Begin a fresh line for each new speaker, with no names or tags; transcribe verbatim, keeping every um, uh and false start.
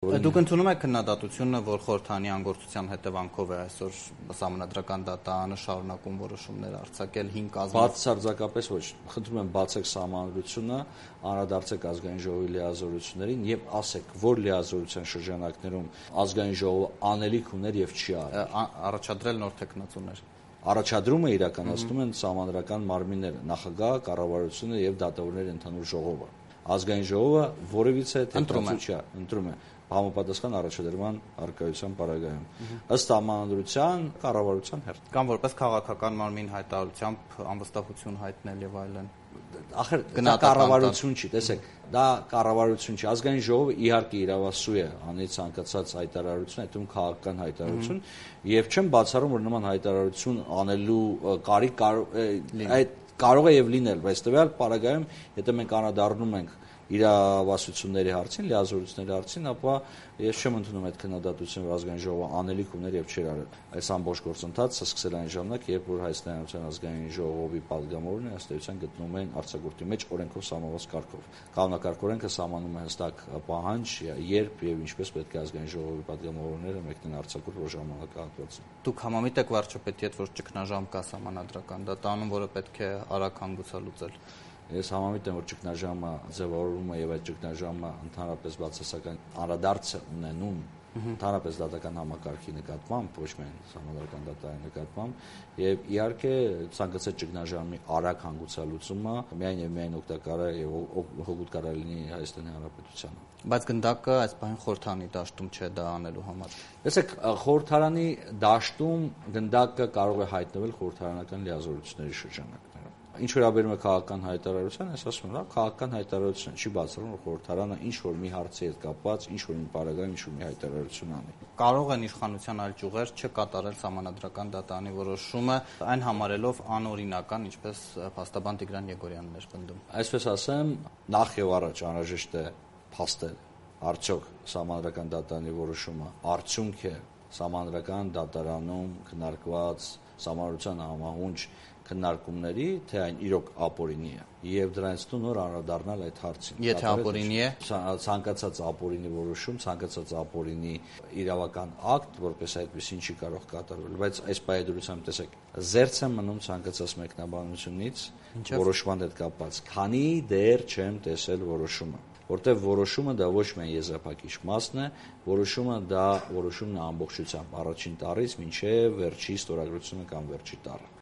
Դուք ընդունում եք քննադատությունը, որ խորհրդարանի անգործության հետևանքով է այսօր Սահմանադրական դատարանը շարունակում որոշումներ արձակել հին կազմով։
Բացարձակապես ոչ։ Խնդրում եմ բացեք Սահմանադրությունը, անդրադարձեք Ազգային ժողովի լիազորություններին եւ ասեք, որ լիազորության շրջանակներում Ազգային ժողովը անելիք ուներ եւ չի արել։
Առաջադրել նոր թեկնածուներ։
Առաջադրումը իրականացնում են Սահմանադրական մարմինները՝ նախագահ, կառավարությունը եւ դատավորների ընդհանուր ժողովը։ Ազգային ժողովը որևիցե թեկնածու չի ընտրում է համապատասխան առաջադրման առկայության պարագայում ըստ Սահմանադրության կառավարության հերթ
կամ որպես քաղաքական մարմին հայտարարությամբ անվստահություն հայտնել եւ այլն։
Ախր դա կառավարություն չի, տեսեք, դա կառավարություն չի։ Ազգային ժողովը իհարկե իրավասու է անի ցանկացած հայտարարություն, այդտեղ քաղաքական հայտարարություն, եւ չեմ բացառում, որ նման հայտարարություն անելու կարիք այդ կարող է եւ լինել, բայց տվյալ պարագայում, եթե մենք անդրադառնում ենք իրավասությունների հարցին, լիազորությունների հարցին, ապա ես չեմ ընդունում այդ քննադատությունը, որ Ազգային ժողովը անելիք ուներ եւ չէր արել։ Այս ամբողջ գործընթացը սկսել այն ժամանակ, երբ որ Հայաստանյան Ազգային ժողովի падգամավորները ըստ էության գտնվում են արձակուրդի մեջ օրենքով սահմանված կարգով։ Կանոնակարգ օրենքը սահմանում է հստակ պահանջ, երբ եւ ինչպես պետք է Ազգային ժողովի падգամավորները մեկնեն արձակուրդ որ ժամանակահատվածում։
Դուք համամիտ եք վարչապետի հետ, որ ճգնաժամ կա Սահմանադրական դատարանում, որը պետք է արագ հանգուցալուծել։
Ես համամիտ եմ, որ ճգնաժամը ձևավորվում է եւ այդ ճգնաժամը ընդհանրապես բացասական անդրադարձ է ունենում ընդհանրապես դատական համակարգի նկատմամբ, ոչ միայն Սահմանադրական դատարանի նկատմամբ, եւ իհարկե ցանկացած ճգնաժամի արագ հանգուցալուծումը միայն եւ միայն օգտակար է եւ հօգուտ կարող լինի Հայաստանի Հանրապետությանը։
Բայց գնդակը այս բան խորհրդարանի դաշտում չէ դա անելու համար։
Տեսեք, խորհրդարանի դաշտում գնդակը կարող է հայտնվել խորհրդարանական լիազորությունների շրջանակներում։ Ինչ վերաբերում է քաղաքական հայտարարության, ես ասում եմ, լավ, քաղաքական հայտարարություն չի բացառում, որ խորհրդարանը ինչ որ մի հարցի հետ կապված, ինչ որ մի պարագայում ինչ որ մի հայտարարություն անի։
Կարող են իշխանության այլ ճյուղեր չկատարել Սահմանադրական դատարանի որոշումը, այն համարելով անօրինական, ինչպես փաստաբան Տիգրան Եգորյանն էր պնդում։
Այսպես ասեմ, նախ եւ առաջ անհրաժեշտ է փաստել, արդյոք Սահմանադրական դատարանի որոշումը արդյունք է Սահմանադրական դատարանում քննարկված Սահմանադրության համահունչ քննարկումների, թե այն իրոք ապօրինի է եւ դրանից դու նոր անդրադառնալ այդ հարցին։
Եթե ապօրինի է,
ցանկացած ապօրինի որոշում, ցանկացած ապօրինի իրավական ակտ, որպես այդպեսին չի կարող կատարվել, բայց այս պայմանությամբ տեսեք, զերծ եմ մնում ցանկացած մեկնաբանությունից որոշման հետ կապված, քանի դեռ չեմ տեսել որոշումը, որտեղ որոշումը դա ոչ միայն եզրափակիչ մասն է, որոշումը դա որոշումն է ամբողջությամբ առաջին տառից մինչև վերջի ստորագրությունը կամ վերջի տառը։